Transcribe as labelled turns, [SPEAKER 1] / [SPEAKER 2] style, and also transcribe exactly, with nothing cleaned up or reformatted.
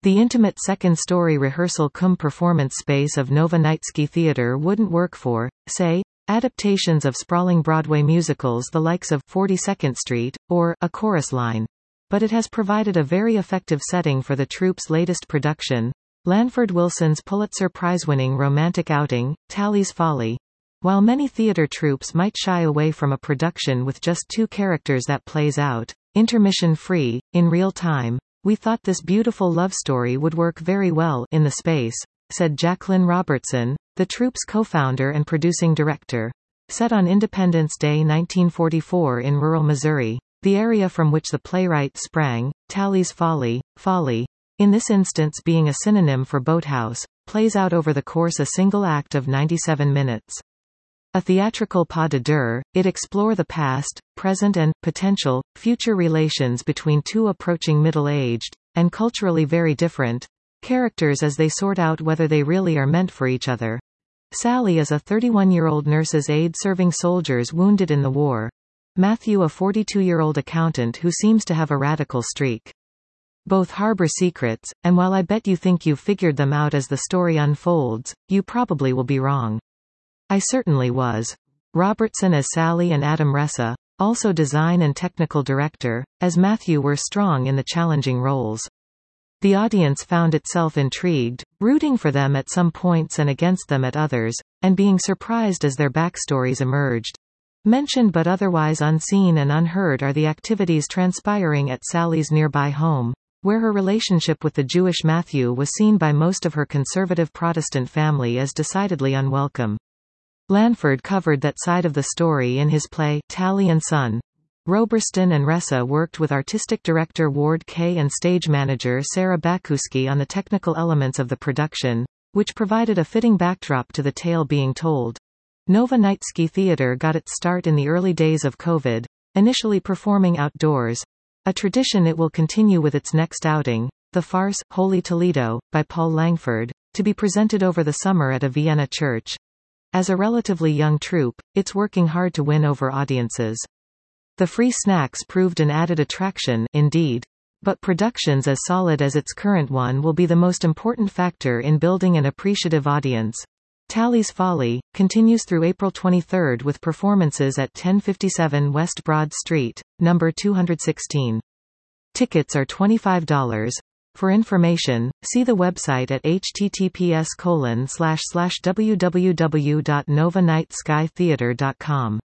[SPEAKER 1] The intimate second-story rehearsal cum performance space of Nova Nightsky Theatre wouldn't work for, say, adaptations of sprawling Broadway musicals the likes of forty-second Street, or A Chorus Line. But it has provided a very effective setting for the troupe's latest production, Lanford Wilson's Pulitzer Prize-winning romantic outing, Tally's Folly. While many theater troupes might shy away from a production with just two characters that plays out, intermission-free, in real time, we thought this beautiful love story would work very well in the space, said Jacqueline Robertson, the troupe's co-founder and producing director. Set on Independence Day nineteen forty-four in rural Missouri, the area from which the playwright sprang, Tally's Folly, Folly, in this instance being a synonym for boathouse, plays out over the course a single act of ninety-seven minutes. A theatrical pas de deux, it explore the past, present and, potential, future relations between two approaching middle-aged, and culturally very different, characters as they sort out whether they really are meant for each other. Sally is a thirty-one-year-old nurse's aide serving soldiers wounded in the war. Matthew a forty-two-year-old accountant who seems to have a radical streak. Both harbor secrets, and while I bet you think you've figured them out as the story unfolds, you probably will be wrong. I certainly was. Robertson as Sally and Adam Ressa, also design and technical director, as Matthew were strong in the challenging roles. The audience found itself intrigued, rooting for them at some points and against them at others, and being surprised as their backstories emerged. Mentioned but otherwise unseen and unheard are the activities transpiring at Sally's nearby home, where her relationship with the Jewish Matthew was seen by most of her conservative Protestant family as decidedly unwelcome. Lanford covered that side of the story in his play, Tally and Son. Roberston and Ressa worked with artistic director Ward Kay and stage manager Sarah Bakuski on the technical elements of the production, which provided a fitting backdrop to the tale being told. Nova Nightsky Theatre got its start in the early days of COVID, initially performing outdoors, a tradition it will continue with its next outing, the farce, Holy Toledo, by Paul Langford, to be presented over the summer at a Vienna church. As a relatively young troupe, it's working hard to win over audiences. The free snacks proved an added attraction, indeed. But productions as solid as its current one will be the most important factor in building an appreciative audience. Tally's Folly continues through April twenty-third with performances at ten fifty-seven West Broad Street, number two hundred sixteen. Tickets are twenty-five dollars. For information, see the website at h t t p s colon slash slash w w w dot nova night sky theatre dot com.